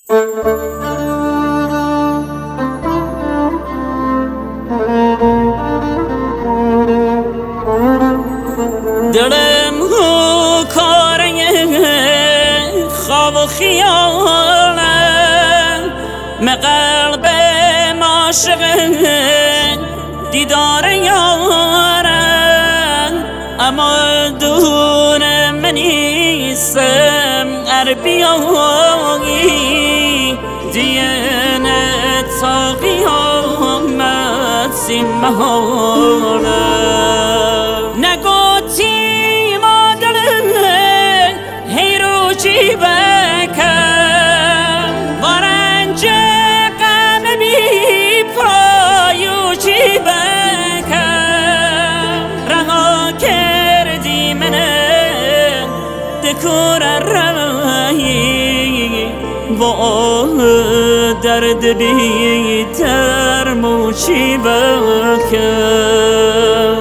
دلم هو کاره خواب و خیاله مقلب عاشق دیدار یاره اما دور منیستم عربیایی دین تا قیامت سین مهاله نگوتی مادره هیرو چی بکن وارنج قلبی پایو چی بکن رها کردی منه دکور رایی با درد بیتر مو چی بکن